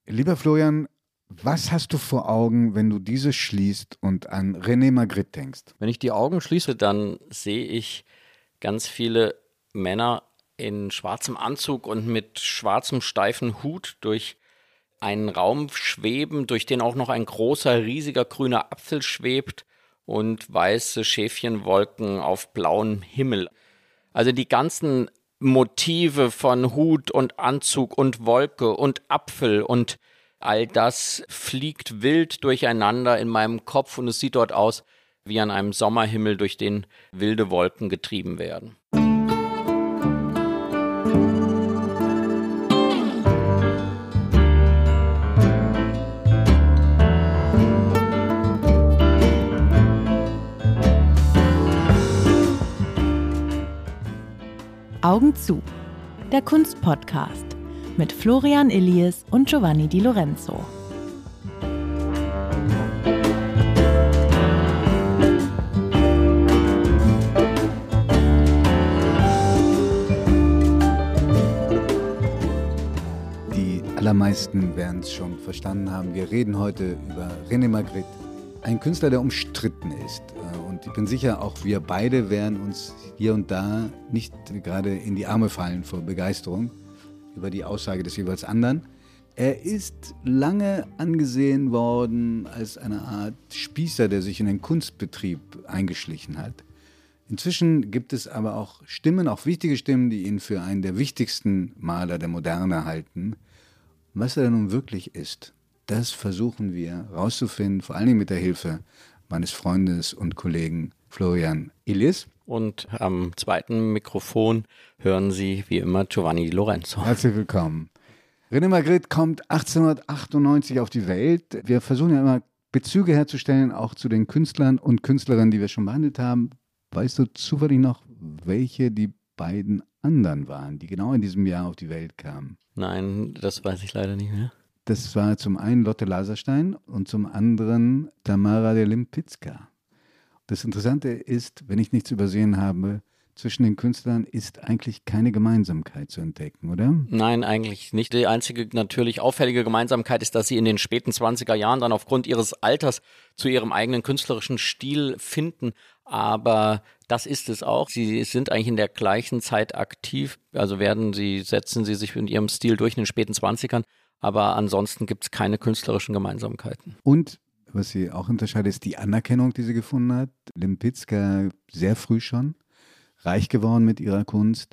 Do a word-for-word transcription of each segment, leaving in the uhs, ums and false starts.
Lieber Florian, was hast du vor Augen, wenn du diese schließt und an René Magritte denkst? Wenn ich die Augen schließe, dann sehe ich ganz viele Männer in schwarzem Anzug und mit schwarzem steifen Hut durch einen Raum schweben, durch den auch noch ein großer, riesiger grüner Apfel schwebt und weiße Schäfchenwolken auf blauem Himmel. Also die ganzen Motive von Hut und Anzug und Wolke und Apfel und all das fliegt wild durcheinander in meinem Kopf und es sieht dort aus wie an einem Sommerhimmel, durch den wilde Wolken getrieben werden. Augen zu, der Kunstpodcast mit Florian Illies und Giovanni Di Lorenzo. Die allermeisten werden es schon verstanden haben. Wir reden heute über René Magritte, ein Künstler, der umstritten ist. Und ich bin sicher, auch wir beide werden uns hier und da nicht gerade in die Arme fallen vor Begeisterung über die Aussage des jeweils anderen. Er ist lange angesehen worden als eine Art Spießer, der sich in den Kunstbetrieb eingeschlichen hat. Inzwischen gibt es aber auch Stimmen, auch wichtige Stimmen, die ihn für einen der wichtigsten Maler der Moderne halten. Was er nun wirklich ist, das versuchen wir rauszufinden, vor allen Dingen mit der Hilfe meines Freundes und Kollegen Florian Illies. Und am zweiten Mikrofon hören Sie wie immer Giovanni Di Lorenzo. Herzlich willkommen. René Magritte kommt achtzehnhundertachtundneunzig auf die Welt. Wir versuchen ja immer Bezüge herzustellen, auch zu den Künstlern und Künstlerinnen, die wir schon behandelt haben. Weißt du zufällig noch, welche die beiden anderen waren, die genau in diesem Jahr auf die Welt kamen? Nein, das weiß ich leider nicht mehr. Das war zum einen Lotte Laserstein und zum anderen Tamara de Lempicka. Das Interessante ist, wenn ich nichts übersehen habe, zwischen den Künstlern ist eigentlich keine Gemeinsamkeit zu entdecken, oder? Nein, eigentlich nicht. Die einzige natürlich auffällige Gemeinsamkeit ist, dass sie in den späten zwanziger Jahren dann aufgrund ihres Alters zu ihrem eigenen künstlerischen Stil finden. Aber das ist es auch. Sie sind eigentlich in der gleichen Zeit aktiv. Also werden sie, setzen sie sich in ihrem Stil durch in den späten zwanzigern. Aber ansonsten gibt es keine künstlerischen Gemeinsamkeiten. Und was sie auch unterscheidet, ist die Anerkennung, die sie gefunden hat. Lempicka sehr früh schon, reich geworden mit ihrer Kunst.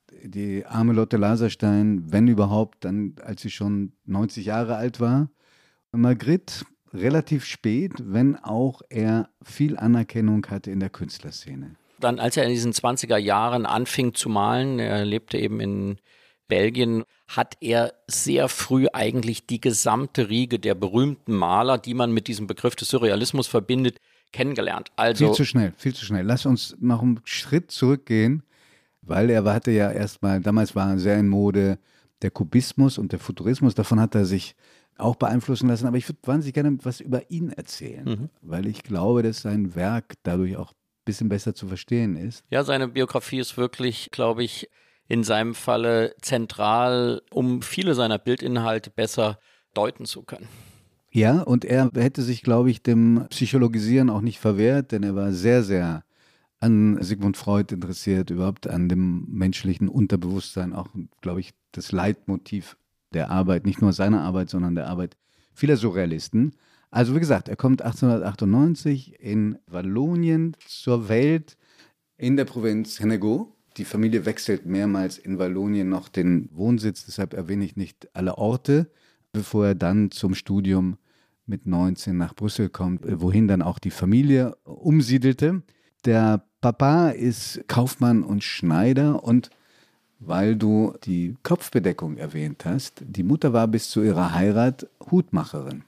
Die arme Lotte Laserstein, wenn überhaupt, dann als sie schon neunzig Jahre alt war. Magritte relativ spät, wenn auch er viel Anerkennung hatte in der Künstlerszene. Dann, als er in diesen zwanziger Jahren anfing zu malen, er lebte eben in Belgien, hat er sehr früh eigentlich die gesamte Riege der berühmten Maler, die man mit diesem Begriff des Surrealismus verbindet, kennengelernt. Also viel zu schnell, viel zu schnell. Lass uns noch einen Schritt zurückgehen, weil er hatte ja erstmal, damals war sehr in Mode der Kubismus und der Futurismus, davon hat er sich auch beeinflussen lassen, aber ich würde wahnsinnig gerne was über ihn erzählen, mhm. weil ich glaube, dass sein Werk dadurch auch ein bisschen besser zu verstehen ist. Ja, seine Biografie ist wirklich, glaube ich, in seinem Falle zentral, um viele seiner Bildinhalte besser deuten zu können. Ja, und er hätte sich, glaube ich, dem Psychologisieren auch nicht verwehrt, denn er war sehr, sehr an Sigmund Freud interessiert, überhaupt an dem menschlichen Unterbewusstsein, auch, glaube ich, das Leitmotiv der Arbeit, nicht nur seiner Arbeit, sondern der Arbeit vieler Surrealisten. Also wie gesagt, er kommt achtzehnhundertachtundneunzig in Wallonien zur Welt in der Provinz Hennegau. Die Familie wechselt mehrmals in Wallonien noch den Wohnsitz, deshalb erwähne ich nicht alle Orte, bevor er dann zum Studium mit neunzehn nach Brüssel kommt, wohin dann auch die Familie umsiedelte. Der Papa ist Kaufmann und Schneider und weil du die Kopfbedeckung erwähnt hast, die Mutter war bis zu ihrer Heirat Hutmacherin,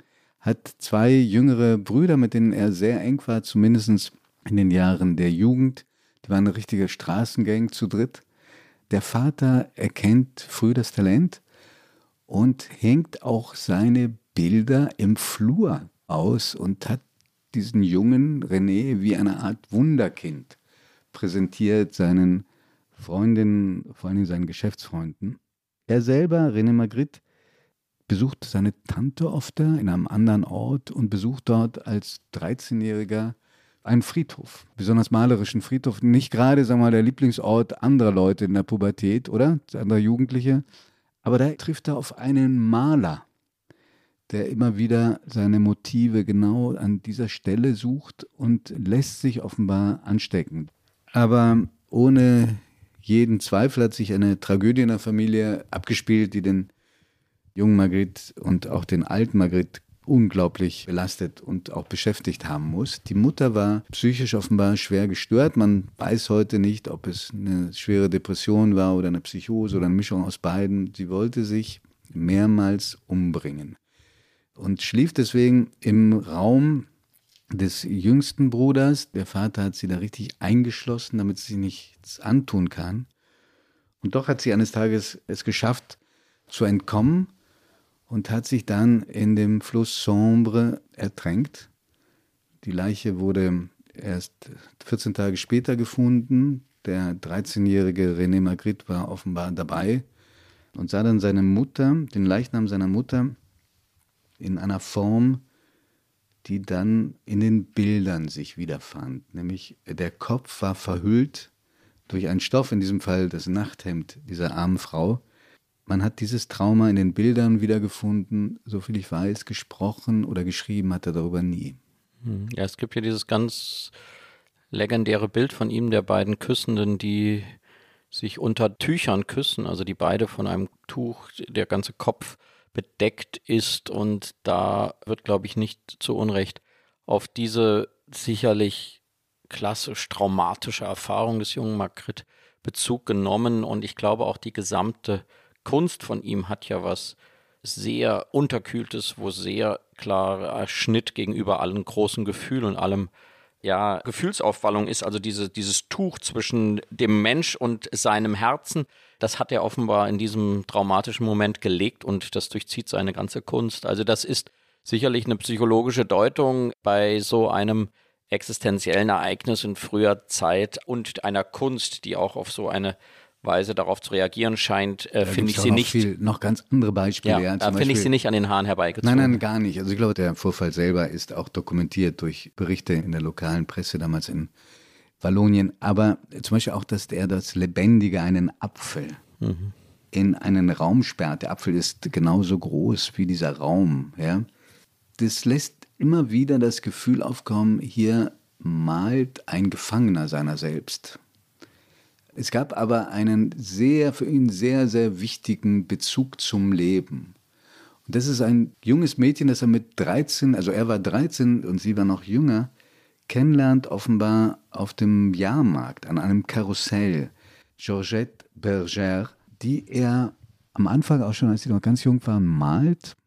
hat zwei jüngere Brüder, mit denen er sehr eng war, zumindest in den Jahren der Jugend. Die waren eine richtige Straßengang zu dritt. Der Vater erkennt früh das Talent und hängt auch seine Bilder im Flur aus und hat diesen jungen René wie eine Art Wunderkind präsentiert, seinen Freundinnen, vor allem seinen Geschäftsfreunden. Er selber, René Magritte, besucht seine Tante oft in einem anderen Ort und besucht dort als dreizehnjähriger einen Friedhof, besonders malerischen Friedhof. Nicht gerade, sagen wir mal, der Lieblingsort anderer Leute in der Pubertät, oder? Anderer Jugendliche. Aber da trifft er auf einen Maler, der immer wieder seine Motive genau an dieser Stelle sucht und lässt sich offenbar anstecken. Aber ohne jeden Zweifel hat sich eine Tragödie in der Familie abgespielt, die den jungen Magritte und auch den alten Magritte unglaublich belastet und auch beschäftigt haben muss. Die Mutter war psychisch offenbar schwer gestört. Man weiß heute nicht, ob es eine schwere Depression war oder eine Psychose oder eine Mischung aus beiden. Sie wollte sich mehrmals umbringen und schlief deswegen im Raum des jüngsten Bruders. Der Vater hat sie da richtig eingeschlossen, damit sie nichts antun kann. Und doch hat sie eines Tages es geschafft, zu entkommen und hat sich dann in dem Fluss Sambre ertränkt. Die Leiche wurde erst vierzehn Tage später gefunden. Der dreizehnjährige René Magritte war offenbar dabei und sah dann seine Mutter, den Leichnam seiner Mutter, in einer Form, die dann in den Bildern sich wiederfand. Nämlich der Kopf war verhüllt durch einen Stoff, in diesem Fall das Nachthemd dieser armen Frau. Man hat dieses Trauma in den Bildern wiedergefunden, soviel ich weiß, gesprochen oder geschrieben hat er darüber nie. Ja, es gibt ja dieses ganz legendäre Bild von ihm, der beiden Küssenden, die sich unter Tüchern küssen, also die beide von einem Tuch, der ganze Kopf bedeckt ist, und da wird, glaube ich, nicht zu Unrecht auf diese sicherlich klassisch traumatische Erfahrung des jungen Magritte Bezug genommen, und ich glaube auch die gesamte Kunst von ihm hat ja was sehr Unterkühltes, wo sehr klarer Schnitt gegenüber allen großen Gefühlen und allem, ja, Gefühlsaufwallung ist, also diese, dieses Tuch zwischen dem Mensch und seinem Herzen, das hat er offenbar in diesem traumatischen Moment gelegt und das durchzieht seine ganze Kunst. Also das ist sicherlich eine psychologische Deutung bei so einem existenziellen Ereignis in früher Zeit und einer Kunst, die auch auf so eine Weise darauf zu reagieren scheint, äh, finde ich sie noch nicht. Viel, noch ganz andere Beispiele. Ja, ja, da finde ich sie nicht an den Haaren herbeigezogen. Nein, nein, gar nicht. Also ich glaube, der Vorfall selber ist auch dokumentiert durch Berichte in der lokalen Presse damals in Wallonien. Aber zum Beispiel auch, dass er das Lebendige, einen Apfel, mhm. in einen Raum sperrt. Der Apfel ist genauso groß wie dieser Raum. Ja? Das lässt immer wieder das Gefühl aufkommen, hier malt ein Gefangener seiner selbst. Es gab aber einen sehr, für ihn sehr, sehr wichtigen Bezug zum Leben. Und das ist ein junges Mädchen, das er mit dreizehn, also er war dreizehn und sie war noch jünger, kennenlernt offenbar auf dem Jahrmarkt, an einem Karussell. Georgette Berger, die er am Anfang auch schon, als sie noch ganz jung waren, malt.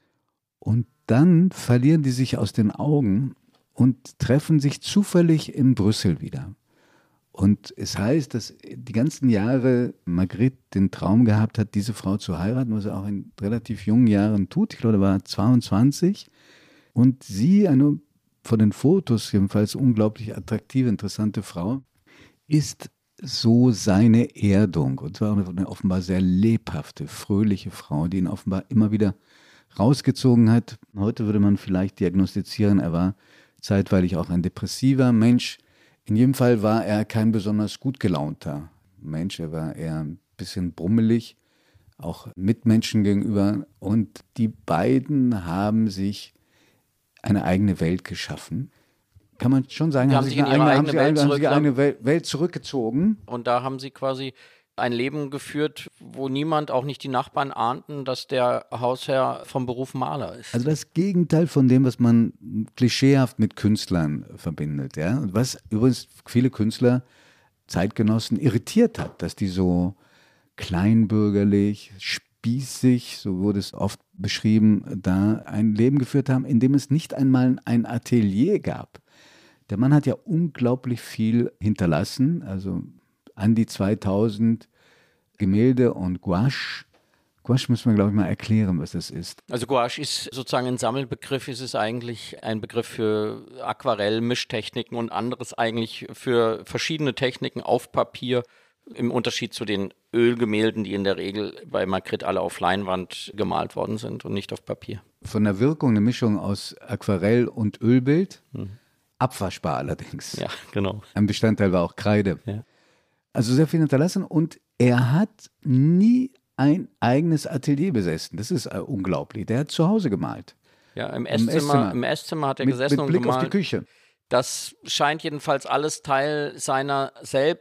Und dann verlieren die sich aus den Augen und treffen sich zufällig in Brüssel wieder. Und es heißt, dass die ganzen Jahre Magritte den Traum gehabt hat, diese Frau zu heiraten, was er auch in relativ jungen Jahren tut. Ich glaube, er war zweiundzwanzig. Und sie, eine von den Fotos jedenfalls unglaublich attraktive, interessante Frau, ist so seine Erdung. Und zwar eine offenbar sehr lebhafte, fröhliche Frau, die ihn offenbar immer wieder rausgezogen hat. Heute würde man vielleicht diagnostizieren, er war zeitweilig auch ein depressiver Mensch. In jedem Fall war er kein besonders gut gelaunter Mensch. Er war eher ein bisschen brummelig, auch Mitmenschen gegenüber. Und die beiden haben sich eine eigene Welt geschaffen. Kann man schon sagen, die haben, haben sich sich in ihre eine, eigene, haben Welt, sie, zurück, haben sie eine Welt, Welt zurückgezogen. Und da haben sie quasi ein Leben geführt, wo niemand, auch nicht die Nachbarn, ahnten, dass der Hausherr vom Beruf Maler ist. Also das Gegenteil von dem, was man klischeehaft mit Künstlern verbindet. Ja? Und was übrigens viele Künstler, Zeitgenossen irritiert hat, dass die so kleinbürgerlich, spießig, so wurde es oft beschrieben, da ein Leben geführt haben, in dem es nicht einmal ein Atelier gab. Der Mann hat ja unglaublich viel hinterlassen, also an die zweitausend Gemälde und Gouache. Gouache müssen wir, glaube ich, mal erklären, was das ist. Also Gouache ist sozusagen ein Sammelbegriff, es ist eigentlich ein Begriff für Aquarell, Mischtechniken und anderes eigentlich für verschiedene Techniken auf Papier, Im Unterschied zu den Ölgemälden, die in der Regel bei Magritte alle auf Leinwand gemalt worden sind und nicht auf Papier. Von der Wirkung eine Mischung aus Aquarell und Ölbild, mhm. abwaschbar allerdings. Ja, genau. Ein Bestandteil war auch Kreide. Ja. Also sehr viel hinterlassen und er hat nie ein eigenes Atelier besessen. Das ist uh, unglaublich. Der hat zu Hause gemalt. Ja, im Esszimmer, Esszimmer. Im Esszimmer hat er mit, gesessen mit Blick und gemalt. auf die Küche. Das scheint jedenfalls alles Teil seiner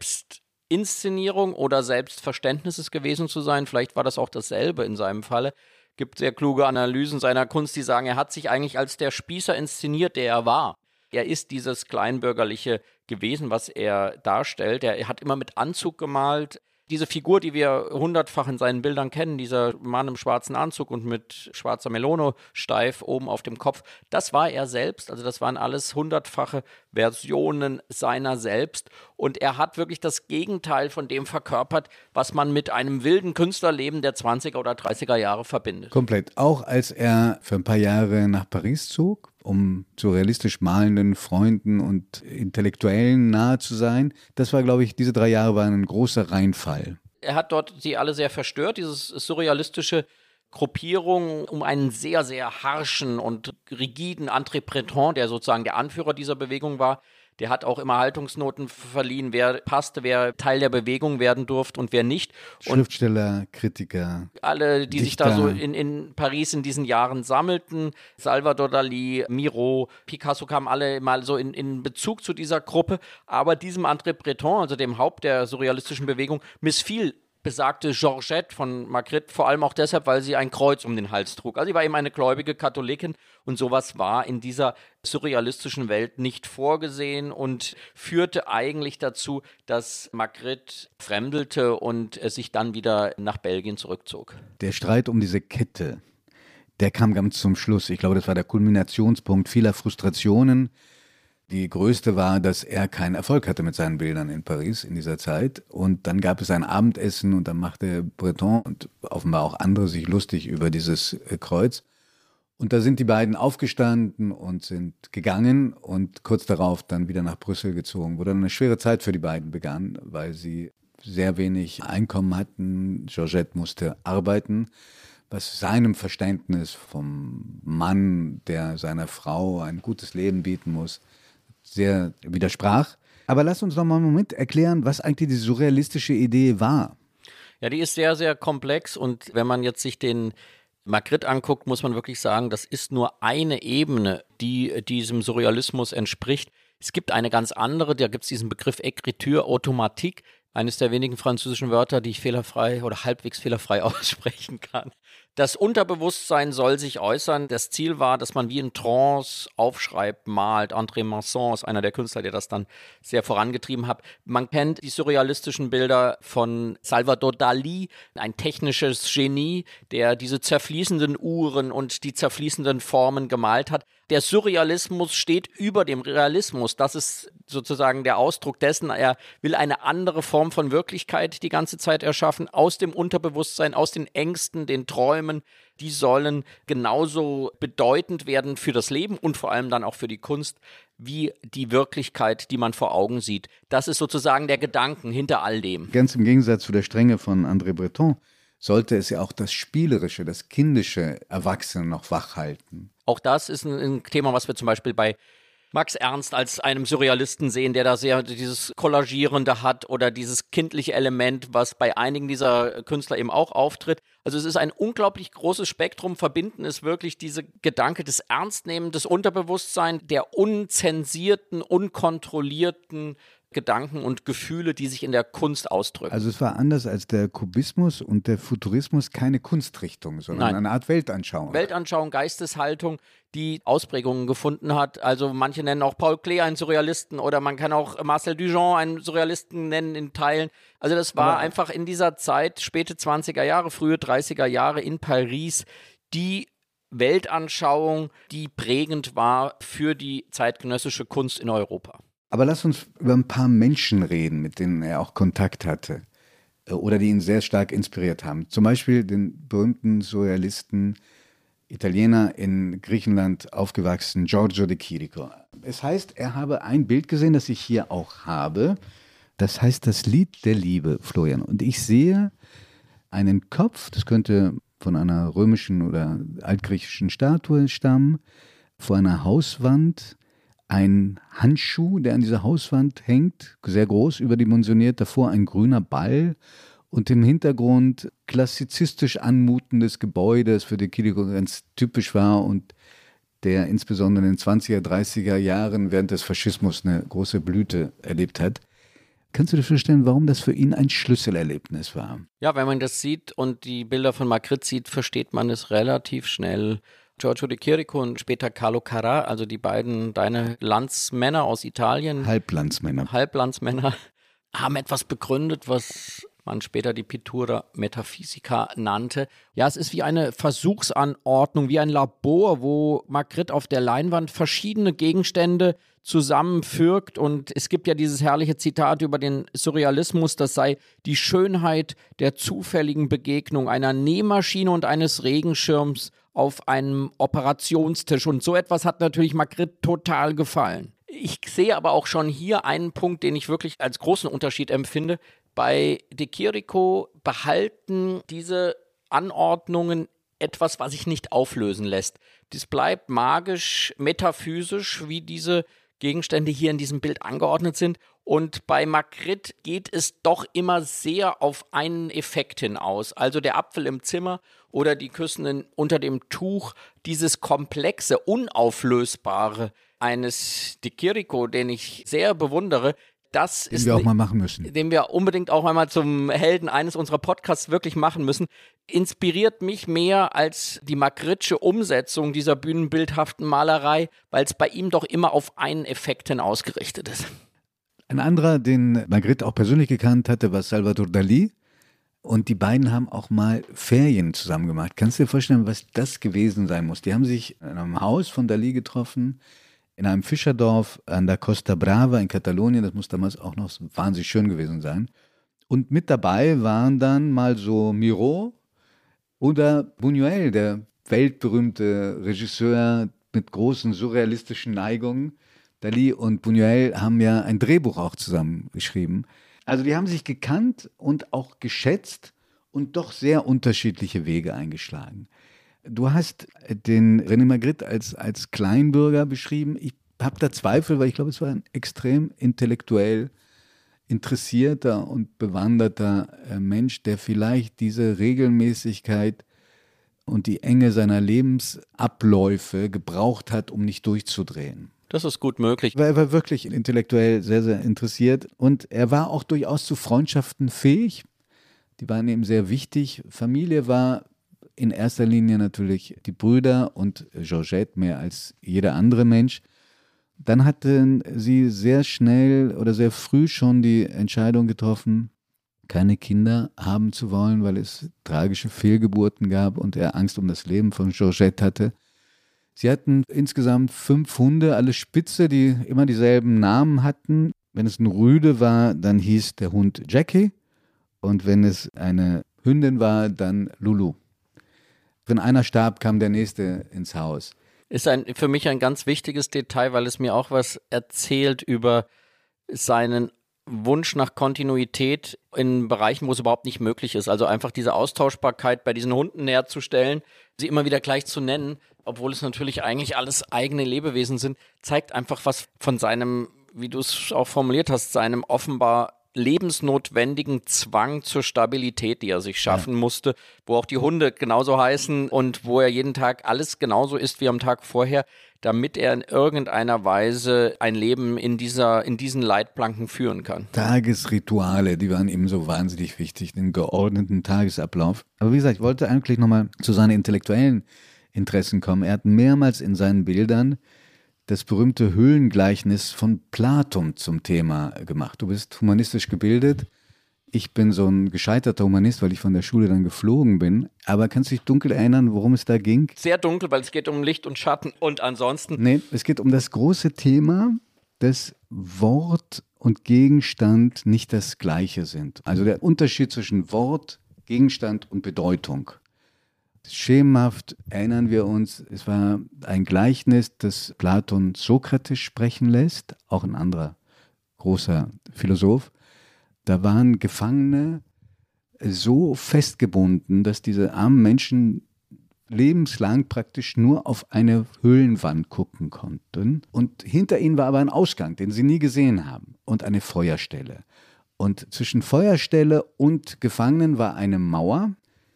Selbstinszenierung oder Selbstverständnisses gewesen zu sein. Vielleicht war das auch dasselbe in seinem Falle. Es gibt sehr kluge Analysen seiner Kunst, die sagen, er hat sich eigentlich als der Spießer inszeniert, der er war. Er ist dieses Kleinbürgerliche gewesen, was er darstellt. Er hat immer mit Anzug gemalt. Diese Figur, die wir hundertfach in seinen Bildern kennen, dieser Mann im schwarzen Anzug und mit schwarzer Melone steif oben auf dem Kopf, das war er selbst. Also das waren alles hundertfache Versionen seiner selbst. Und er hat wirklich das Gegenteil von dem verkörpert, was man mit einem wilden Künstlerleben der zwanziger oder dreißiger Jahre verbindet. Komplett. Auch als er für ein paar Jahre nach Paris zog, um zu realistisch malenden Freunden und Intellektuellen nahe zu sein. Das war, glaube ich, diese drei Jahre waren ein großer Reinfall. Er hat dort sie alle sehr verstört, dieses surrealistische Gruppierung um einen sehr, sehr harschen und rigiden André Breton, der sozusagen der Anführer dieser Bewegung war. Der hat auch immer Haltungsnoten verliehen, wer passte, wer Teil der Bewegung werden durfte und wer nicht. Und Schriftsteller, Kritiker, alle, die Dichter. sich da so in, in Paris in diesen Jahren sammelten, Salvador Dalí, Miro, Picasso, kamen alle mal so in, in Bezug zu dieser Gruppe. Aber diesem André Breton, also dem Haupt der surrealistischen Bewegung, missfiel besagte Georgette von Magritte, vor allem auch deshalb, weil sie ein Kreuz um den Hals trug. Also sie war eben eine gläubige Katholikin und sowas war in dieser surrealistischen Welt nicht vorgesehen und führte eigentlich dazu, dass Magritte fremdelte und sich dann wieder nach Belgien zurückzog. Der Streit um diese Kette, der kam ganz zum Schluss. Ich glaube, das war der Kulminationspunkt vieler Frustrationen. Die größte war, dass er keinen Erfolg hatte mit seinen Bildern in Paris in dieser Zeit. Und dann gab es ein Abendessen und dann machte Breton und offenbar auch andere sich lustig über dieses Kreuz. Und da sind die beiden aufgestanden und sind gegangen und kurz darauf dann wieder nach Brüssel gezogen, wo dann eine schwere Zeit für die beiden begann, weil sie sehr wenig Einkommen hatten. Georgette musste arbeiten, was seinem Verständnis vom Mann, der seiner Frau ein gutes Leben bieten muss, sehr widersprach. Aber lass uns noch mal einen Moment erklären, was eigentlich die surrealistische Idee war. Ja, die ist sehr, sehr komplex und wenn man jetzt sich den Magritte anguckt, muss man wirklich sagen, das ist nur eine Ebene, die diesem Surrealismus entspricht. Es gibt eine ganz andere, da gibt es diesen Begriff Écriture automatique, eines der wenigen französischen Wörter, die ich fehlerfrei oder halbwegs fehlerfrei aussprechen kann. Das Unterbewusstsein soll sich äußern. Das Ziel war, dass man wie in Trance aufschreibt, malt. André Masson ist einer der Künstler, der das dann sehr vorangetrieben hat. Man kennt die surrealistischen Bilder von Salvador Dalí, ein technisches Genie, der diese zerfließenden Uhren und die zerfließenden Formen gemalt hat. Der Surrealismus steht über dem Realismus. Das ist sozusagen der Ausdruck dessen. Er will eine andere Form von Wirklichkeit die ganze Zeit erschaffen, aus dem Unterbewusstsein, aus den Ängsten, den Träumen. Die sollen genauso bedeutend werden für das Leben und vor allem dann auch für die Kunst, wie die Wirklichkeit, die man vor Augen sieht. Das ist sozusagen der Gedanken hinter all dem. Ganz im Gegensatz zu der Strenge von André Breton sollte es ja auch das Spielerische, das kindische Erwachsene noch wach halten. Auch das ist ein, ein Thema, was wir zum Beispiel bei Max Ernst als einem Surrealisten sehen, der da sehr dieses Kollagierende hat oder dieses kindliche Element, was bei einigen dieser Künstler eben auch auftritt. Also es ist ein unglaublich großes Spektrum. Verbinden ist wirklich diese Gedanke des Ernstnehmens, des Unterbewusstseins, der unzensierten, unkontrollierten Gedanken und Gefühle, die sich in der Kunst ausdrücken. Also es war anders als der Kubismus und der Futurismus keine Kunstrichtung, sondern Nein. eine Art Weltanschauung. Weltanschauung, Geisteshaltung, die Ausprägungen gefunden hat. Also manche nennen auch Paul Klee einen Surrealisten oder man kann auch Marcel Duchamp einen Surrealisten nennen in Teilen. Also das war Aber einfach in dieser Zeit, späte zwanziger Jahre, frühe dreißiger Jahre in Paris, die Weltanschauung, die prägend war für die zeitgenössische Kunst in Europa. Aber lass uns über ein paar Menschen reden, mit denen er auch Kontakt hatte oder die ihn sehr stark inspiriert haben. Zum Beispiel den berühmten Surrealisten, Italiener in Griechenland aufgewachsen, Giorgio de Chirico. Es heißt, er habe ein Bild gesehen, das ich hier auch habe. Das heißt das Lied der Liebe, Florian. Und ich sehe einen Kopf, das könnte von einer römischen oder altgriechischen Statue stammen, vor einer Hauswand, ein Handschuh, der an dieser Hauswand hängt, sehr groß, überdimensioniert, davor ein grüner Ball und im Hintergrund klassizistisch anmutendes Gebäude, das für De Chirico ganz typisch war und der insbesondere in den zwanziger, dreißiger Jahren während des Faschismus eine große Blüte erlebt hat. Kannst du dir vorstellen, warum das für ihn ein Schlüsselerlebnis war? Ja, wenn man das sieht und die Bilder von Magritte sieht, versteht man es relativ schnell. Giorgio De Chirico und später Carlo Carrà, also die beiden, deine Landsmänner aus Italien. Halblandsmänner. Halblandsmänner, haben etwas begründet, was man später die Pittura Metaphysica nannte. Ja, es ist wie eine Versuchsanordnung, wie ein Labor, wo Magritte auf der Leinwand verschiedene Gegenstände zusammenfügt. Und es gibt ja dieses herrliche Zitat über den Surrealismus, das sei die Schönheit der zufälligen Begegnung einer Nähmaschine und eines Regenschirms auf einem Operationstisch. Und so etwas hat natürlich Magritte total gefallen. Ich sehe aber auch schon hier einen Punkt, den ich wirklich als großen Unterschied empfinde. Bei De Chirico behalten diese Anordnungen etwas, was sich nicht auflösen lässt. Das bleibt magisch, metaphysisch, wie diese Gegenstände hier in diesem Bild angeordnet sind. Und bei Magritte geht es doch immer sehr auf einen Effekt hinaus. Also der Apfel im Zimmer oder die Küssenden unter dem Tuch, dieses komplexe, unauflösbare eines De Chirico, den ich sehr bewundere, das den ist, wir auch mal machen müssen. Den wir unbedingt auch einmal zum Helden eines unserer Podcasts wirklich machen müssen, inspiriert mich mehr als die Magritte'sche Umsetzung dieser bühnenbildhaften Malerei, weil es bei ihm doch immer auf einen Effekt hin ausgerichtet ist. Ein anderer, den Magritte auch persönlich gekannt hatte, war Salvador Dalí. Und die beiden haben auch mal Ferien zusammen gemacht. Kannst du dir vorstellen, was das gewesen sein muss? Die haben sich in einem Haus von Dalí getroffen, in einem Fischerdorf an der Costa Brava in Katalonien. Das muss damals auch noch wahnsinnig schön gewesen sein. Und mit dabei waren dann mal so Miró oder Buñuel, der weltberühmte Regisseur mit großen surrealistischen Neigungen. Dalí und Buñuel haben ja ein Drehbuch auch zusammen geschrieben. Also die haben sich gekannt und auch geschätzt und doch sehr unterschiedliche Wege eingeschlagen. Du hast den René Magritte als, als Kleinbürger beschrieben. Ich habe da Zweifel, weil ich glaube, es war ein extrem intellektuell interessierter und bewanderter Mensch, der vielleicht diese Regelmäßigkeit und die Enge seiner Lebensabläufe gebraucht hat, um nicht durchzudrehen. Das ist gut möglich. Er war wirklich intellektuell sehr, sehr interessiert und er war auch durchaus zu Freundschaften fähig. Die waren ihm sehr wichtig. Familie war in erster Linie natürlich die Brüder und Georgette mehr als jeder andere Mensch. Dann hatten sie sehr schnell oder sehr früh schon die Entscheidung getroffen, keine Kinder haben zu wollen, weil es tragische Fehlgeburten gab und er Angst um das Leben von Georgette hatte. Sie hatten insgesamt fünf Hunde, alle Spitze, die immer dieselben Namen hatten. Wenn es ein Rüde war, dann hieß der Hund Jackie. Und wenn es eine Hündin war, dann Lulu. Wenn einer starb, kam der nächste ins Haus. Ist ein, für mich ein ganz wichtiges Detail, weil es mir auch was erzählt über seinen Wunsch nach Kontinuität in Bereichen, wo es überhaupt nicht möglich ist. Also einfach diese Austauschbarkeit bei diesen Hunden herzustellen, sie immer wieder gleich zu nennen, obwohl es natürlich eigentlich alles eigene Lebewesen sind, zeigt einfach was von seinem, wie du es auch formuliert hast, seinem offenbar lebensnotwendigen Zwang zur Stabilität, die er sich schaffen ja. musste, wo auch die Hunde genauso heißen und wo er jeden Tag alles genauso isst wie am Tag vorher, damit er in irgendeiner Weise ein Leben in dieser, in diesen Leitplanken führen kann. Tagesrituale, die waren ihm so wahnsinnig wichtig, den geordneten Tagesablauf. Aber wie gesagt, ich wollte eigentlich nochmal zu seinen intellektuellen Interessen kommen. Er hat mehrmals in seinen Bildern das berühmte Höhlengleichnis von Platon zum Thema gemacht. Du bist humanistisch gebildet. Ich bin so ein gescheiterter Humanist, weil ich von der Schule dann geflogen bin. Aber kannst du dich dunkel erinnern, worum es da ging? Sehr dunkel, weil es geht um Licht und Schatten und ansonsten... Nee, es geht um das große Thema, dass Wort und Gegenstand nicht das Gleiche sind. Also der Unterschied zwischen Wort, Gegenstand und Bedeutung. Schemenhaft erinnern wir uns, es war ein Gleichnis, das Platon Sokrates sprechen lässt, auch ein anderer großer Philosoph. Da waren Gefangene so festgebunden, dass diese armen Menschen lebenslang praktisch nur auf eine Höhlenwand gucken konnten. Und hinter ihnen war aber ein Ausgang, den sie nie gesehen haben, und eine Feuerstelle. Und zwischen Feuerstelle und Gefangenen war eine Mauer,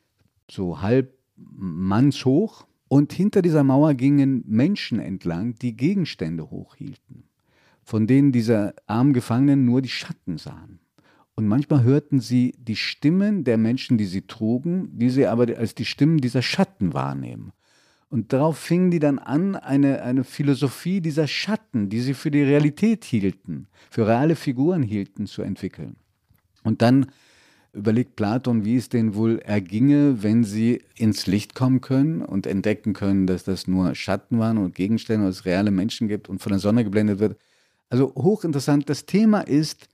so halb mannshoch. Und hinter dieser Mauer gingen Menschen entlang, die Gegenstände hochhielten, von denen diese armen Gefangenen nur die Schatten sahen. Und manchmal hörten sie die Stimmen der Menschen, die sie trugen, die sie aber als die Stimmen dieser Schatten wahrnehmen. Und darauf fingen die dann an, eine, eine Philosophie dieser Schatten, die sie für die Realität hielten, für reale Figuren hielten, zu entwickeln. Und dann überlegt Platon, wie es denen wohl erginge, wenn sie ins Licht kommen können und entdecken können, dass das nur Schatten waren und Gegenstände, und es reale Menschen gibt und von der Sonne geblendet wird. Also hochinteressant. Das Thema ist: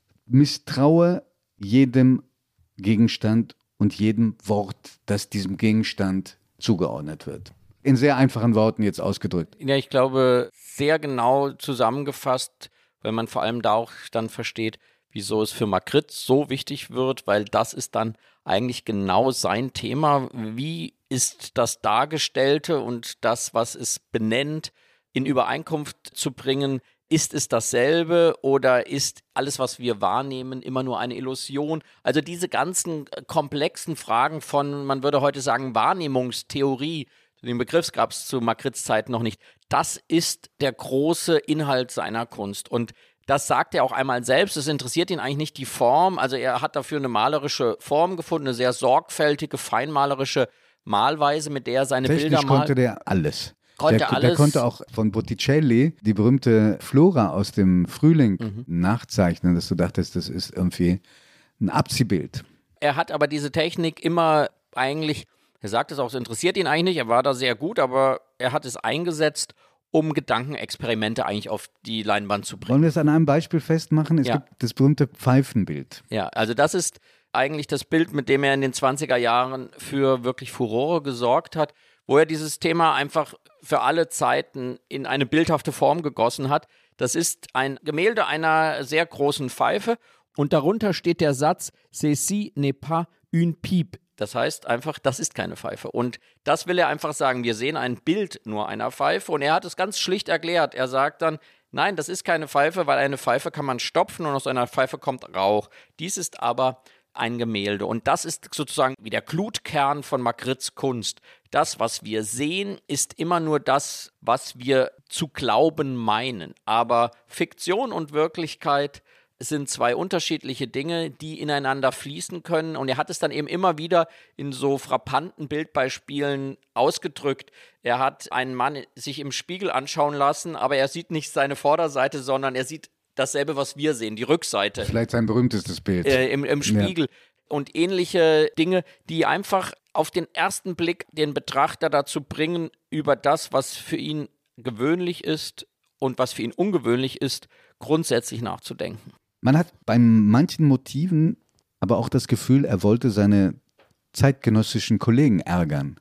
Misstraue jedem Gegenstand und jedem Wort, das diesem Gegenstand zugeordnet wird. In sehr einfachen Worten jetzt ausgedrückt. Ja, ich glaube, sehr genau zusammengefasst, weil man vor allem da auch dann versteht, wieso es für Magritte so wichtig wird, weil das ist dann eigentlich genau sein Thema. Wie ist das Dargestellte und das, was es benennt, in Übereinkunft zu bringen? Ist es dasselbe oder ist alles, was wir wahrnehmen, immer nur eine Illusion? Also diese ganzen komplexen Fragen von, man würde heute sagen, Wahrnehmungstheorie, den Begriff gab es zu Magrittes Zeit noch nicht, das ist der große Inhalt seiner Kunst. Und das sagt er auch einmal selbst, es interessiert ihn eigentlich nicht die Form, also er hat dafür eine malerische Form gefunden, eine sehr sorgfältige, feinmalerische Malweise, mit der er seine Technisch Bilder malt. konnte der alles. Konnte der, alles. der konnte auch von Botticelli die berühmte Flora aus dem Frühling mhm. nachzeichnen, dass du dachtest, das ist irgendwie ein Abziehbild. Er hat aber diese Technik immer eigentlich, er sagt es auch, es interessiert ihn eigentlich nicht, er war da sehr gut, aber er hat es eingesetzt, um Gedankenexperimente eigentlich auf die Leinwand zu bringen. Wollen wir es an einem Beispiel festmachen? Es ja. gibt das berühmte Pfeifenbild. Ja, also das ist eigentlich das Bild, mit dem er in den zwanziger Jahren für wirklich Furore gesorgt hat, wo er dieses Thema einfach für alle Zeiten in eine bildhafte Form gegossen hat. Das ist ein Gemälde einer sehr großen Pfeife und darunter steht der Satz «Ceci n'est pas une pipe». Das heißt einfach, das ist keine Pfeife. Und das will er einfach sagen. Wir sehen ein Bild nur einer Pfeife und er hat es ganz schlicht erklärt. Er sagt dann, nein, das ist keine Pfeife, weil eine Pfeife kann man stopfen und aus einer Pfeife kommt Rauch. Dies ist aber ein Gemälde. Und das ist sozusagen wie der Glutkern von Magrittes Kunst. Das, was wir sehen, ist immer nur das, was wir zu glauben meinen. Aber Fiktion und Wirklichkeit sind zwei unterschiedliche Dinge, die ineinander fließen können. Und er hat es dann eben immer wieder in so frappanten Bildbeispielen ausgedrückt. Er hat einen Mann sich im Spiegel anschauen lassen, aber er sieht nicht seine Vorderseite, sondern er sieht dasselbe, was wir sehen, die Rückseite. Vielleicht sein berühmtestes Bild. Äh, im, im Spiegel. Ja. Und ähnliche Dinge, die einfach auf den ersten Blick den Betrachter dazu bringen, über das, was für ihn gewöhnlich ist und was für ihn ungewöhnlich ist, grundsätzlich nachzudenken. Man hat bei manchen Motiven aber auch das Gefühl, er wollte seine zeitgenössischen Kollegen ärgern,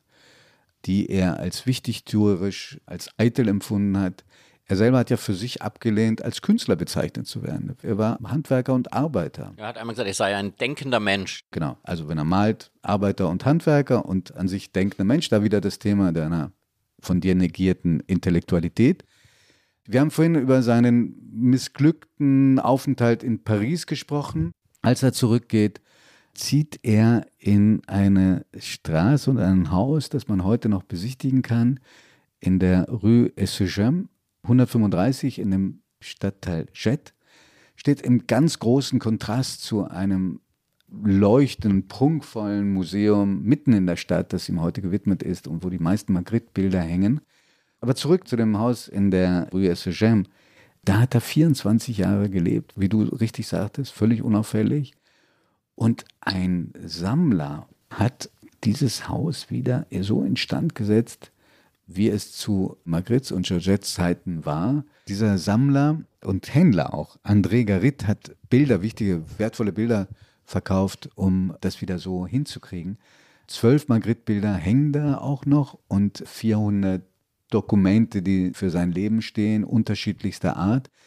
die er als wichtigtuerisch, als eitel empfunden hat. Er selber hat ja für sich abgelehnt, als Künstler bezeichnet zu werden. Er war Handwerker und Arbeiter. Er hat einmal gesagt, er sei ein denkender Mensch. Genau, also wenn er malt, Arbeiter und Handwerker und an sich denkender Mensch, da wieder das Thema deiner von dir negierten Intellektualität. Wir haben vorhin über seinen missglückten Aufenthalt in Paris gesprochen. Als er zurückgeht, zieht er in eine Straße und ein Haus, das man heute noch besichtigen kann, in der Rue Essegem, hundertfünfunddreißig in dem Stadtteil Jet, steht im ganz großen Kontrast zu einem leuchtenden, prunkvollen Museum mitten in der Stadt, das ihm heute gewidmet ist und wo die meisten Magritte-Bilder hängen. Aber zurück zu dem Haus in der Rue Essegem. Da hat er vierundzwanzig Jahre gelebt, wie du richtig sagtest, völlig unauffällig. Und ein Sammler hat dieses Haus wieder so instand gesetzt, wie es zu Magrittes und Georgettes Zeiten war. Dieser Sammler und Händler auch, André Garit, hat Bilder, wichtige, wertvolle Bilder verkauft, um das wieder so hinzukriegen. Zwölf Magritte-Bilder hängen da auch noch und vierhundert Dokumente, die für sein Leben stehen, unterschiedlichster Art.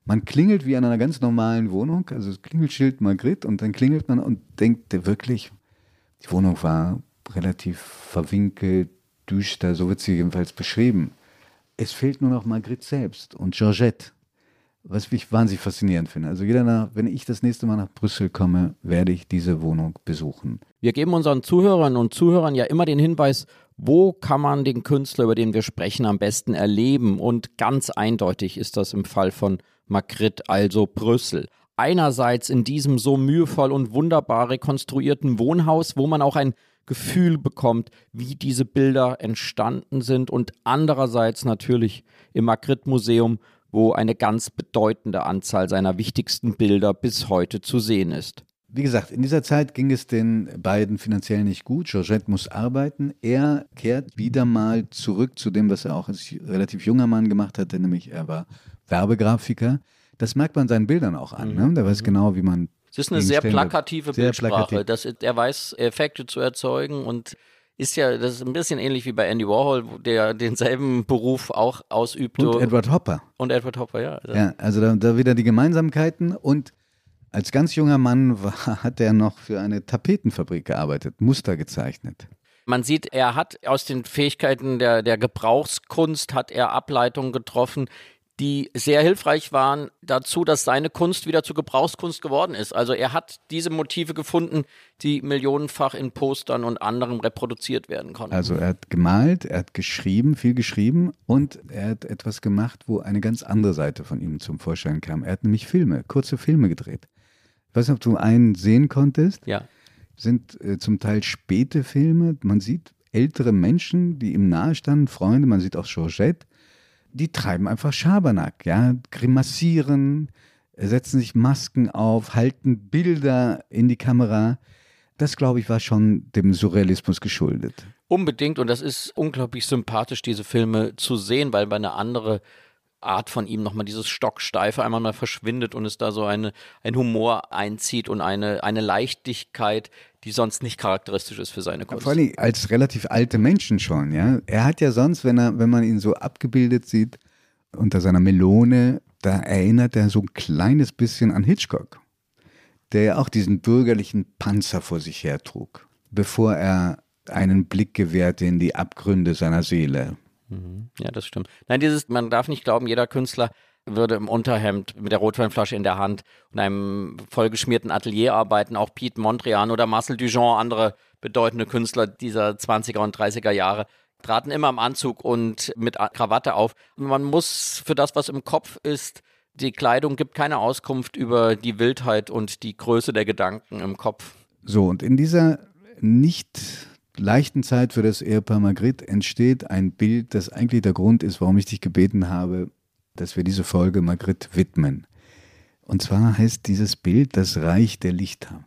Man klingelt wie an einer ganz normalen Wohnung, also das Klingelschild Magritte und dann klingelt man und denkt wirklich, die Wohnung war relativ verwinkelt, düster, so wird sie jedenfalls beschrieben. Es fehlt nur noch Magritte selbst und Georgette, was ich wahnsinnig faszinierend finde. Also jeder, nach, wenn ich das nächste Mal nach Brüssel komme, werde ich diese Wohnung besuchen. Wir geben unseren Zuhörerinnen und Zuhörern ja immer den Hinweis, wo kann man den Künstler, über den wir sprechen, am besten erleben? Und ganz eindeutig ist das im Fall von Magritte, also Brüssel. Einerseits in diesem so mühevoll und wunderbar rekonstruierten Wohnhaus, wo man auch ein Gefühl bekommt, wie diese Bilder entstanden sind, und andererseits natürlich im Magritte-Museum, wo eine ganz bedeutende Anzahl seiner wichtigsten Bilder bis heute zu sehen ist. Wie gesagt, in dieser Zeit ging es den beiden finanziell nicht gut. Georgette muss arbeiten. Er kehrt wieder mal zurück zu dem, was er auch als relativ junger Mann gemacht hatte, nämlich er war Werbegrafiker. Das merkt man seinen Bildern auch an. Ne? Der weiß genau, wie man. Es ist eine sehr plakative sehr Bildsprache. plakativ. Das, er weiß, Effekte zu erzeugen, und ist ja, das ist ein bisschen ähnlich wie bei Andy Warhol, der denselben Beruf auch ausübte. Und Edward Hopper. Und Edward Hopper, ja. Ja, also da, da wieder die Gemeinsamkeiten. Und als ganz junger Mann war, hat er noch für eine Tapetenfabrik gearbeitet, Muster gezeichnet. Man sieht, er hat aus den Fähigkeiten der, der Gebrauchskunst hat er Ableitungen getroffen, die sehr hilfreich waren dazu, dass seine Kunst wieder zur Gebrauchskunst geworden ist. Also er hat diese Motive gefunden, die millionenfach in Postern und anderem reproduziert werden konnten. Also er hat gemalt, er hat geschrieben, viel geschrieben, und er hat etwas gemacht, wo eine ganz andere Seite von ihm zum Vorschein kam. Er hat nämlich Filme, kurze Filme gedreht. Ich weiß nicht, ob du einen sehen konntest. Ja. Sind äh, zum Teil späte Filme. Man sieht ältere Menschen, die ihm nahestanden, Freunde, man sieht auch Georgette. Die treiben einfach Schabernack, ja, grimassieren, setzen sich Masken auf, halten Bilder in die Kamera. Das, glaube ich, war schon dem Surrealismus geschuldet. Unbedingt, und das ist unglaublich sympathisch, diese Filme zu sehen, weil bei einer anderen Art von ihm nochmal dieses Stocksteife einmal mal verschwindet und es da so eine, ein Humor einzieht und eine, eine Leichtigkeit, die sonst nicht charakteristisch ist für seine Kunst. Vor allem als relativ alte Menschen schon, ja. Er hat ja sonst, wenn er, wenn man ihn so abgebildet sieht, unter seiner Melone, da erinnert er so ein kleines bisschen an Hitchcock, der ja auch diesen bürgerlichen Panzer vor sich her trug, bevor er einen Blick gewährte in die Abgründe seiner Seele. Ja, das stimmt. Nein, dieses, man darf nicht glauben, jeder Künstler würde im Unterhemd mit der Rotweinflasche in der Hand und einem vollgeschmierten Atelier arbeiten. Auch Piet Mondrian oder Marcel Duchamp, andere bedeutende Künstler dieser zwanziger und dreißiger Jahre, traten immer im Anzug und mit Krawatte auf. Man muss für das, was im Kopf ist, die Kleidung gibt keine Auskunft über die Wildheit und die Größe der Gedanken im Kopf. So, und in dieser nicht leichten Zeit für das Ehepaar Magritte entsteht ein Bild, das eigentlich der Grund ist, warum ich dich gebeten habe, dass wir diese Folge Magritte widmen. Und zwar heißt dieses Bild das Reich der Lichter.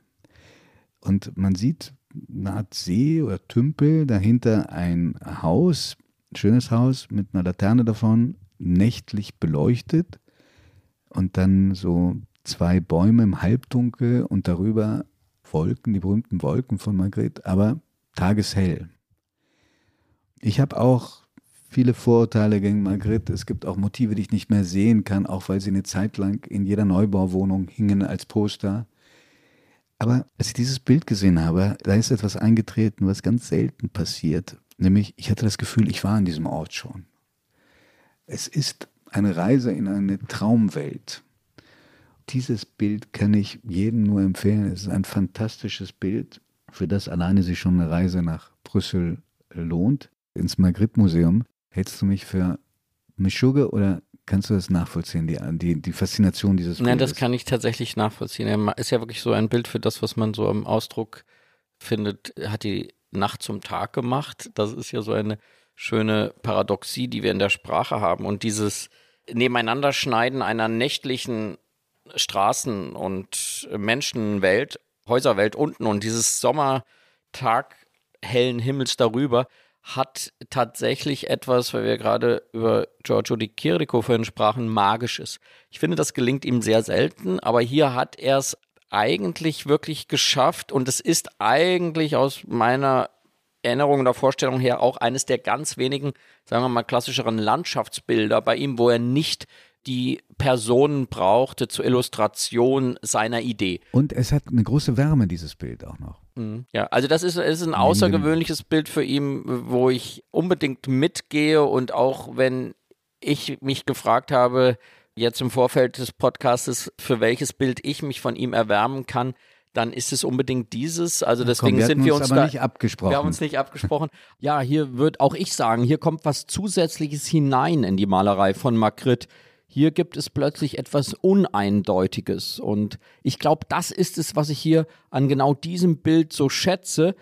Und man sieht eine Art See oder Tümpel, dahinter ein Haus, ein schönes Haus mit einer Laterne davon, nächtlich beleuchtet, und dann so zwei Bäume im Halbdunkel und darüber Wolken, die berühmten Wolken von Magritte, aber tageshell. Ich habe auch viele Vorurteile gegen Magritte. Es gibt auch Motive, die ich nicht mehr sehen kann, auch weil sie eine Zeit lang in jeder Neubauwohnung hingen als Poster. Aber als ich dieses Bild gesehen habe, da ist etwas eingetreten, was ganz selten passiert. Nämlich, ich hatte das Gefühl, ich war an diesem Ort schon. Es ist eine Reise in eine Traumwelt. Dieses Bild kann ich jedem nur empfehlen. Es ist ein fantastisches Bild, für das alleine sich schon eine Reise nach Brüssel lohnt. Ins Magritte-Museum. Hältst du mich für Mischugge oder kannst du das nachvollziehen, die, die, die Faszination dieses Bildes? Nein, das kann ich tatsächlich nachvollziehen. Er ist ja wirklich so ein Bild für das, was man so im Ausdruck findet, hat die Nacht zum Tag gemacht. Das ist ja so eine schöne Paradoxie, die wir in der Sprache haben. Und dieses Nebeneinanderschneiden einer nächtlichen Straßen- und Menschenwelt, Häuserwelt unten und dieses Sommertag hellen Himmels darüber, hat tatsächlich etwas, weil wir gerade über Giorgio di Chirico vorhin sprachen, Magisches. Ich finde, das gelingt ihm sehr selten, aber hier hat er es eigentlich wirklich geschafft, und es ist eigentlich aus meiner Erinnerung oder Vorstellung her auch eines der ganz wenigen, sagen wir mal, klassischeren Landschaftsbilder bei ihm, wo er nicht die Personen brauchte zur Illustration seiner Idee. Und es hat eine große Wärme, dieses Bild auch noch. Mhm. Ja, also das ist, ist ein außergewöhnliches Bild für ihn, wo ich unbedingt mitgehe, und auch wenn ich mich gefragt habe, jetzt im Vorfeld des Podcastes, für welches Bild ich mich von ihm erwärmen kann, dann ist es unbedingt dieses. Also deswegen Komm, wir sind wir uns aber da nicht abgesprochen. Wir haben uns nicht abgesprochen. Ja, hier würde auch ich sagen, hier kommt was Zusätzliches hinein in die Malerei von Magritte. Hier gibt es plötzlich etwas Uneindeutiges, und ich glaube, das ist es, was ich hier an genau diesem Bild so schätze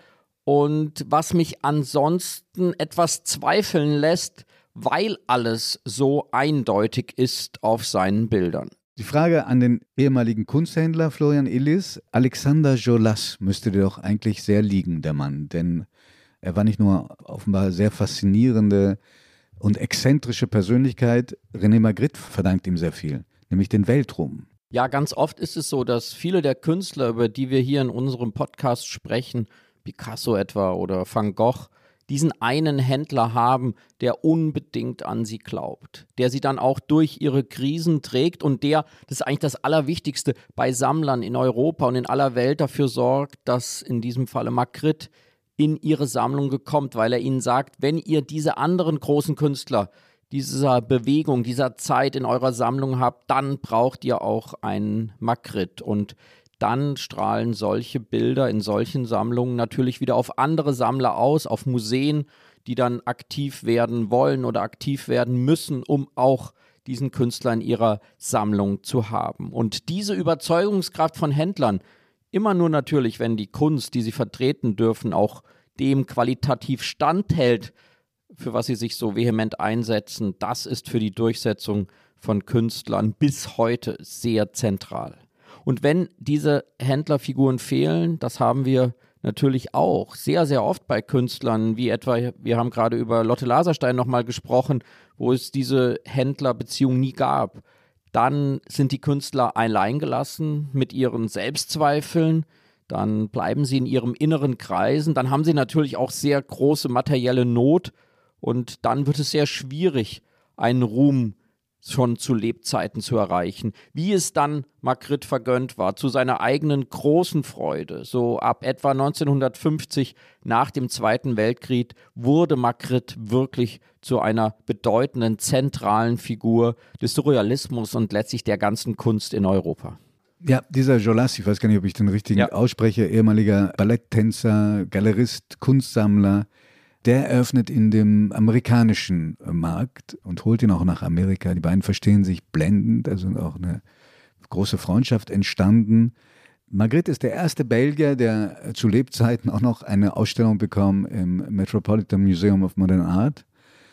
und was mich ansonsten etwas zweifeln lässt, weil alles so eindeutig ist auf seinen Bildern. Die Frage an den ehemaligen Kunsthändler Florian Illies: Alexander Jolas müsste dir doch eigentlich sehr liegen, der Mann, denn er war nicht nur offenbar sehr faszinierende und exzentrische Persönlichkeit. René Magritte verdankt ihm sehr viel, nämlich den Weltruhm. Ja, ganz oft ist es so, dass viele der Künstler, über die wir hier in unserem Podcast sprechen, Picasso etwa oder Van Gogh, diesen einen Händler haben, der unbedingt an sie glaubt, der sie dann auch durch ihre Krisen trägt und der, das ist eigentlich das Allerwichtigste, bei Sammlern in Europa und in aller Welt dafür sorgt, dass in diesem Falle Magritte in ihre Sammlung kommt, weil er ihnen sagt, wenn ihr diese anderen großen Künstler dieser Bewegung, dieser Zeit in eurer Sammlung habt, dann braucht ihr auch einen Magritte. Und dann strahlen solche Bilder in solchen Sammlungen natürlich wieder auf andere Sammler aus, auf Museen, die dann aktiv werden wollen oder aktiv werden müssen, um auch diesen Künstler in ihrer Sammlung zu haben. Und diese Überzeugungskraft von Händlern, immer nur natürlich, wenn die Kunst, die sie vertreten dürfen, auch dem qualitativ standhält, für was sie sich so vehement einsetzen, das ist für die Durchsetzung von Künstlern bis heute sehr zentral. Und wenn diese Händlerfiguren fehlen, das haben wir natürlich auch sehr, sehr oft bei Künstlern, wie etwa, wir haben gerade über Lotte Laserstein nochmal gesprochen, wo es diese Händlerbeziehung nie gab. Dann sind die Künstler alleingelassen mit ihren Selbstzweifeln, dann bleiben sie in ihrem inneren Kreisen, dann haben sie natürlich auch sehr große materielle Not, und dann wird es sehr schwierig, einen Ruhm schon zu Lebzeiten zu erreichen. Wie es dann Magritte vergönnt war, zu seiner eigenen großen Freude. So ab etwa neunzehnhundertfünfzig, nach dem Zweiten Weltkrieg, wurde Magritte wirklich zu einer bedeutenden, zentralen Figur des Surrealismus und letztlich der ganzen Kunst in Europa. Ja, dieser Jolas, ich weiß gar nicht, ob ich den richtigen ja. ausspreche, ehemaliger Balletttänzer, Galerist, Kunstsammler, der eröffnet in dem amerikanischen Markt und holt ihn auch nach Amerika. Die beiden verstehen sich blendend, also auch eine große Freundschaft entstanden. Magritte ist der erste Belgier, der zu Lebzeiten auch noch eine Ausstellung bekam im Metropolitan Museum of Modern Art.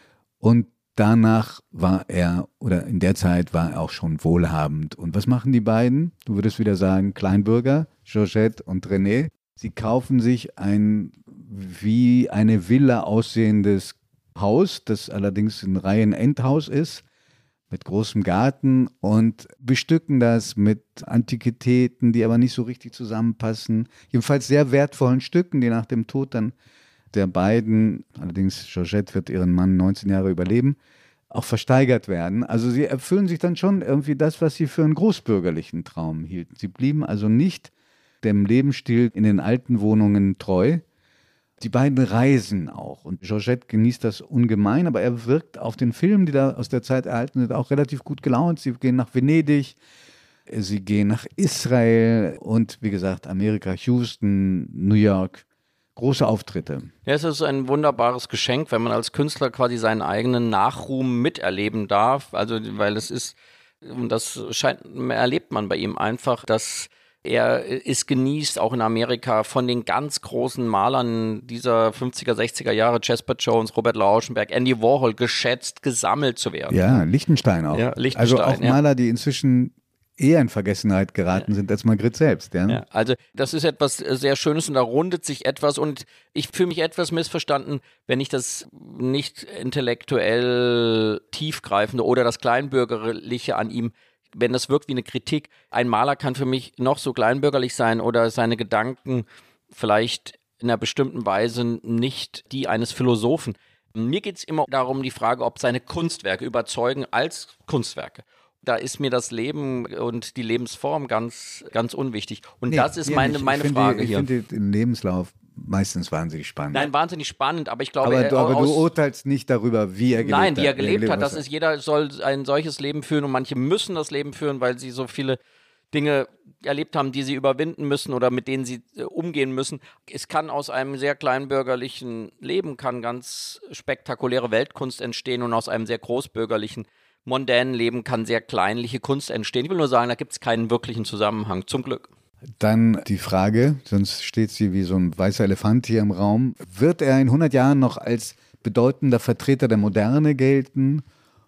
Und danach war er, oder in der Zeit war er auch schon wohlhabend. Und was machen die beiden? Du würdest wieder sagen, Kleinbürger, Georgette und René. Sie kaufen sich ein wie eine Villa aussehendes Haus, das allerdings ein Reihenendhaus ist, mit großem Garten, und bestücken das mit Antiquitäten, die aber nicht so richtig zusammenpassen. Jedenfalls sehr wertvollen Stücken, die nach dem Tod dann der beiden, allerdings Georgette wird ihren Mann neunzehn Jahre überleben, auch versteigert werden. Also sie erfüllen sich dann schon irgendwie das, was sie für einen großbürgerlichen Traum hielten. Sie blieben also nicht dem Lebensstil in den alten Wohnungen treu. Die beiden reisen auch, und Georgette genießt das ungemein, aber er wirkt auf den Filmen, die da aus der Zeit erhalten sind, auch relativ gut gelaunt. Sie gehen nach Venedig, sie gehen nach Israel und wie gesagt Amerika, Houston, New York. Große Auftritte. Ja, es ist ein wunderbares Geschenk, wenn man als Künstler quasi seinen eigenen Nachruhm miterleben darf. Also, weil es ist, und das scheint, erlebt man bei ihm einfach, dass er es genießt, auch in Amerika von den ganz großen Malern dieser fünfziger, sechziger Jahre, Jasper Jones, Robert Rauschenberg, Andy Warhol, geschätzt, gesammelt zu werden. Ja, Lichtenstein auch. Ja, Lichtenstein, also auch ja. Maler, die inzwischen eher in Vergessenheit geraten ja. sind als Magritte selbst. Ja? Ja, also das ist etwas sehr Schönes und da rundet sich etwas, und ich fühle mich etwas missverstanden, wenn ich das nicht intellektuell tiefgreifende oder das Kleinbürgerliche an ihm, wenn das wirkt wie eine Kritik. Ein Maler kann für mich noch so kleinbürgerlich sein oder seine Gedanken vielleicht in einer bestimmten Weise nicht die eines Philosophen. Mir geht es immer darum, die Frage, ob seine Kunstwerke überzeugen als Kunstwerke. da ist mir das Leben und die Lebensform ganz, ganz unwichtig. Und Nee, das ist hier meine, nicht. meine ich finde, Frage ich hier. Ich finde den Lebenslauf meistens wahnsinnig spannend. Nein, wahnsinnig spannend, aber ich glaube, aber du, er, aber du aus, urteilst nicht darüber, wie er gelebt hat. Nein, wie er gelebt hat, das hat. ist, jeder soll ein solches Leben führen und manche müssen das Leben führen, weil sie so viele Dinge erlebt haben, die sie überwinden müssen oder mit denen sie äh, umgehen müssen. Es kann aus einem sehr kleinbürgerlichen Leben kann ganz spektakuläre Weltkunst entstehen und aus einem sehr großbürgerlichen, mondänen Leben kann sehr kleinliche Kunst entstehen. Ich will nur sagen, da gibt es keinen wirklichen Zusammenhang, zum Glück. Dann die Frage, sonst steht sie wie so ein weißer Elefant hier im Raum. Wird er in hundert Jahren noch als bedeutender Vertreter der Moderne gelten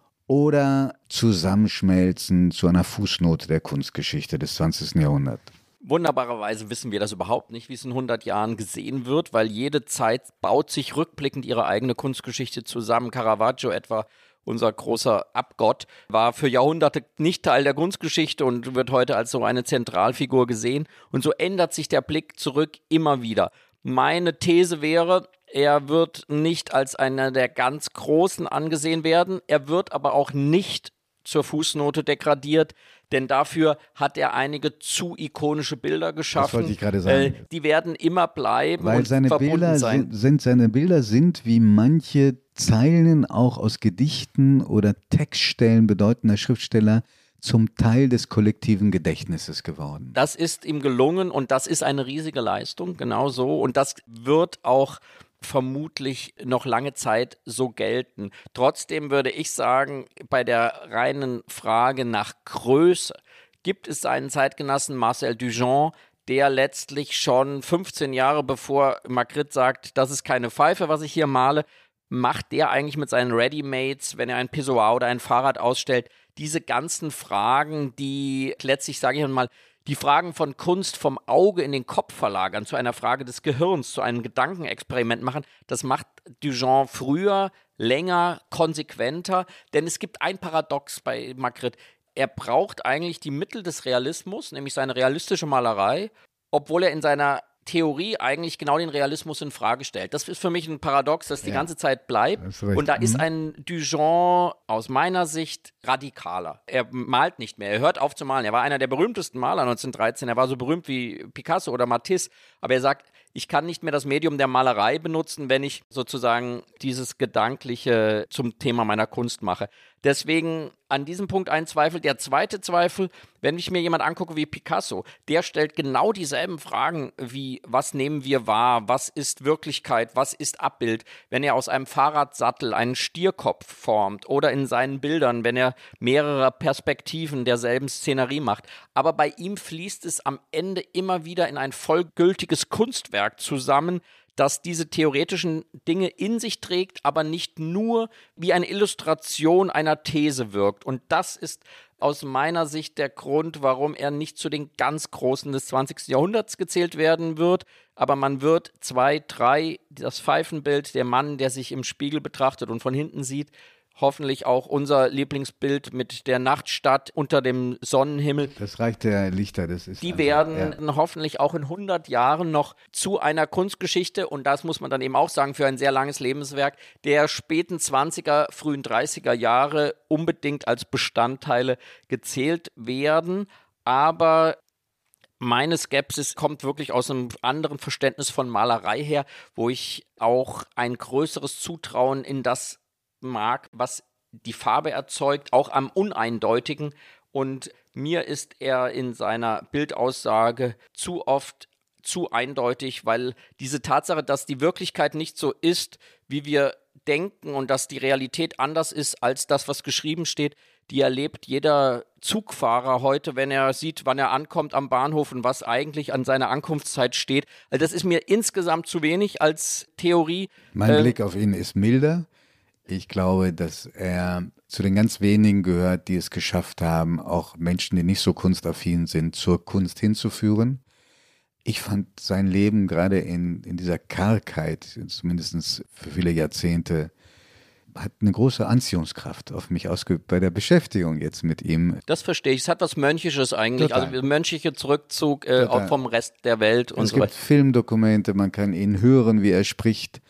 oder zusammenschmelzen zu einer Fußnote der Kunstgeschichte des zwanzigsten Jahrhunderts? Wunderbarerweise wissen wir das überhaupt nicht, wie es in hundert Jahren gesehen wird, weil jede Zeit baut sich rückblickend ihre eigene Kunstgeschichte zusammen. Caravaggio etwa, unser großer Abgott, war für Jahrhunderte nicht Teil der Kunstgeschichte und wird heute als so eine Zentralfigur gesehen. Und so ändert sich der Blick zurück immer wieder. Meine These wäre, er wird nicht als einer der ganz Großen angesehen werden. Er wird aber auch nicht zur Fußnote degradiert, denn dafür hat er einige zu ikonische Bilder geschaffen. Das wollte ich gerade sagen. Äh, die werden immer bleiben Weil und seine verbunden Bilder sein. sind, sind, seine Bilder sind wie manche Zeilen auch aus Gedichten oder Textstellen bedeutender Schriftsteller zum Teil des kollektiven Gedächtnisses geworden. Das ist ihm gelungen und das ist eine riesige Leistung, genau so. Und das wird auch vermutlich noch lange Zeit so gelten. Trotzdem würde ich sagen, bei der reinen Frage nach Größe gibt es einen Zeitgenossen Marcel Duchamp, der letztlich schon fünfzehn Jahre bevor Magritte sagt, das ist keine Pfeife, was ich hier male, macht der eigentlich mit seinen Readymates, wenn er ein Pissoir oder ein Fahrrad ausstellt, diese ganzen Fragen, die letztlich, sage ich mal, die Fragen von Kunst vom Auge in den Kopf verlagern, zu einer Frage des Gehirns, zu einem Gedankenexperiment machen, das macht Duchamp früher, länger, konsequenter, denn es gibt ein Paradox bei Magritte. Er braucht eigentlich die Mittel des Realismus, nämlich seine realistische Malerei, obwohl er in seiner Theorie eigentlich genau den Realismus in Frage stellt. Das ist für mich ein Paradox, das die Ja. ganze Zeit bleibt. Und da ist ein Duchamp aus meiner Sicht radikaler. Er malt nicht mehr, er hört auf zu malen. Er war einer der berühmtesten Maler neunzehnhundertdreizehn. Er war so berühmt wie Picasso oder Matisse. Aber er sagt, ich kann nicht mehr das Medium der Malerei benutzen, wenn ich sozusagen dieses Gedankliche zum Thema meiner Kunst mache. Deswegen an diesem Punkt ein Zweifel. Der zweite Zweifel, wenn ich mir jemand angucke wie Picasso, der stellt genau dieselben Fragen wie, was nehmen wir wahr, was ist Wirklichkeit, was ist Abbild, wenn er aus einem Fahrradsattel einen Stierkopf formt oder in seinen Bildern, wenn er mehrere Perspektiven derselben Szenerie macht. Aber bei ihm fließt es am Ende immer wieder in ein vollgültiges Kunstwerk zusammen, das diese theoretischen Dinge in sich trägt, aber nicht nur wie eine Illustration einer These wirkt. Und das ist aus meiner Sicht der Grund, warum er nicht zu den ganz Großen des zwanzigsten Jahrhunderts gezählt werden wird. Aber man wird zwei, drei, das Pfeifenbild, der Mann, der sich im Spiegel betrachtet und von hinten sieht, hoffentlich auch unser Lieblingsbild mit der Nachtstadt unter dem Sonnenhimmel. Das reicht der Lichter, das ist. Die also, werden ja. hoffentlich auch in hundert Jahren noch zu einer Kunstgeschichte, und das muss man dann eben auch sagen, für ein sehr langes Lebenswerk, der späten zwanziger, frühen dreißiger Jahre unbedingt als Bestandteile gezählt werden. Aber meine Skepsis kommt wirklich aus einem anderen Verständnis von Malerei her, wo ich auch ein größeres Zutrauen in das mag, was die Farbe erzeugt, auch am Uneindeutigen. Und mir ist er in seiner Bildaussage zu oft zu eindeutig, weil diese Tatsache, dass die Wirklichkeit nicht so ist, wie wir denken, und dass die Realität anders ist als das, was geschrieben steht, die erlebt jeder Zugfahrer heute, wenn er sieht, wann er ankommt am Bahnhof und was eigentlich an seiner Ankunftszeit steht. Also das ist mir insgesamt zu wenig als Theorie. Mein Ähm, Blick auf ihn ist milder. Ich glaube, dass er zu den ganz wenigen gehört, die es geschafft haben, auch Menschen, die nicht so kunstaffin sind, zur Kunst hinzuführen. Ich fand sein Leben gerade in, in dieser Kargheit, zumindest für viele Jahrzehnte, hat eine große Anziehungskraft auf mich ausgeübt bei der Beschäftigung jetzt mit ihm. Das verstehe ich. Es hat was Mönchisches eigentlich. Total. Also mönchliche Zurückzug äh, auch vom Rest der Welt und Es so gibt weiter. Filmdokumente, man kann ihn hören, wie er spricht.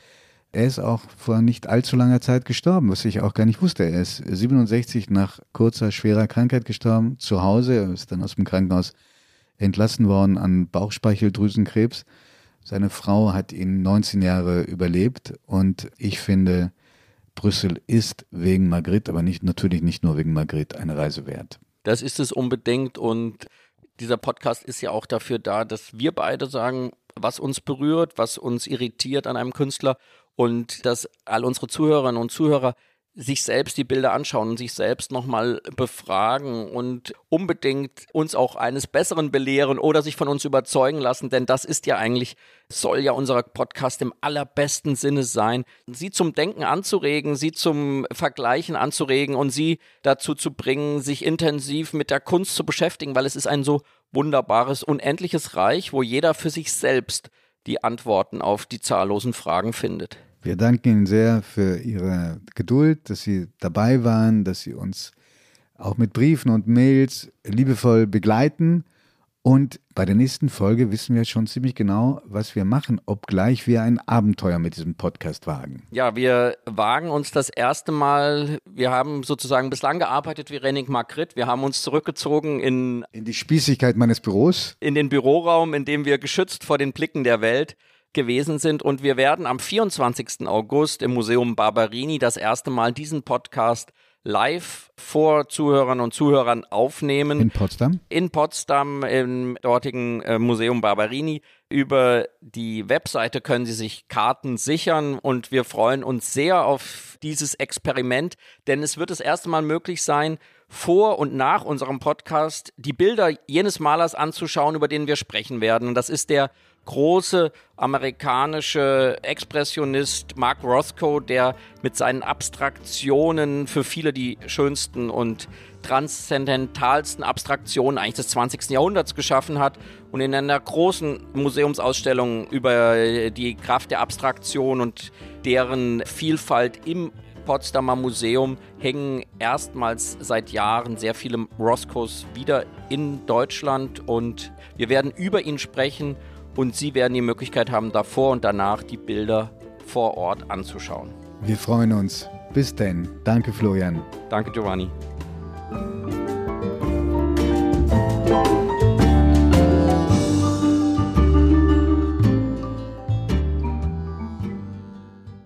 er ist auch vor nicht allzu langer Zeit gestorben, was ich auch gar nicht wusste. Er ist siebenundsechzig nach kurzer, schwerer Krankheit gestorben, zu Hause. Er ist dann aus dem Krankenhaus entlassen worden an Bauchspeicheldrüsenkrebs. Seine Frau hat ihn neunzehn Jahre überlebt und ich finde, Brüssel ist wegen Magritte, aber nicht, natürlich nicht nur wegen Magritte, eine Reise wert. Das ist es unbedingt und dieser Podcast ist ja auch dafür da, dass wir beide sagen, was uns berührt, was uns irritiert an einem Künstler und dass all unsere Zuhörerinnen und Zuhörer sich selbst die Bilder anschauen und sich selbst nochmal befragen und unbedingt uns auch eines Besseren belehren oder sich von uns überzeugen lassen, denn das ist ja eigentlich, soll ja unser Podcast im allerbesten Sinne sein, sie zum Denken anzuregen, sie zum Vergleichen anzuregen und sie dazu zu bringen, sich intensiv mit der Kunst zu beschäftigen, weil es ist ein so wunderbares, unendliches Reich, wo jeder für sich selbst die Antworten auf die zahllosen Fragen findet. Wir danken Ihnen sehr für Ihre Geduld, dass Sie dabei waren, dass Sie uns auch mit Briefen und Mails liebevoll begleiten. Und bei der nächsten Folge wissen wir schon ziemlich genau, was wir machen, obgleich wir ein Abenteuer mit diesem Podcast wagen. Ja, wir wagen uns das erste Mal, wir haben sozusagen bislang gearbeitet wie René Magritte, wir haben uns zurückgezogen in, in die Spießigkeit meines Büros, in den Büroraum, in dem wir geschützt vor den Blicken der Welt gewesen sind und wir werden am vierundzwanzigsten August im Museum Barberini das erste Mal diesen Podcast live vor Zuhörern und Zuhörern aufnehmen. In Potsdam? In Potsdam, im dortigen äh, Museum Barberini. Über die Webseite können Sie sich Karten sichern und wir freuen uns sehr auf dieses Experiment, denn es wird das erste Mal möglich sein, vor und nach unserem Podcast die Bilder jenes Malers anzuschauen, über den wir sprechen werden. Und das ist der große amerikanische Expressionist Mark Rothko, der mit seinen Abstraktionen für viele die schönsten und transzendentalsten Abstraktionen eigentlich des zwanzigsten Jahrhunderts geschaffen hat und in einer großen Museumsausstellung über die Kraft der Abstraktion und deren Vielfalt im Potsdamer Museum hängen erstmals seit Jahren sehr viele Rothkos wieder in Deutschland und wir werden über ihn sprechen und Sie werden die Möglichkeit haben, davor und danach die Bilder vor Ort anzuschauen. Wir freuen uns. Bis denn. Danke, Florian. Danke, Giovanni.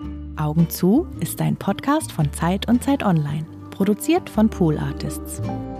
Augen zu ist ein Podcast von Zeit und Zeit Online, produziert von Pool Artists.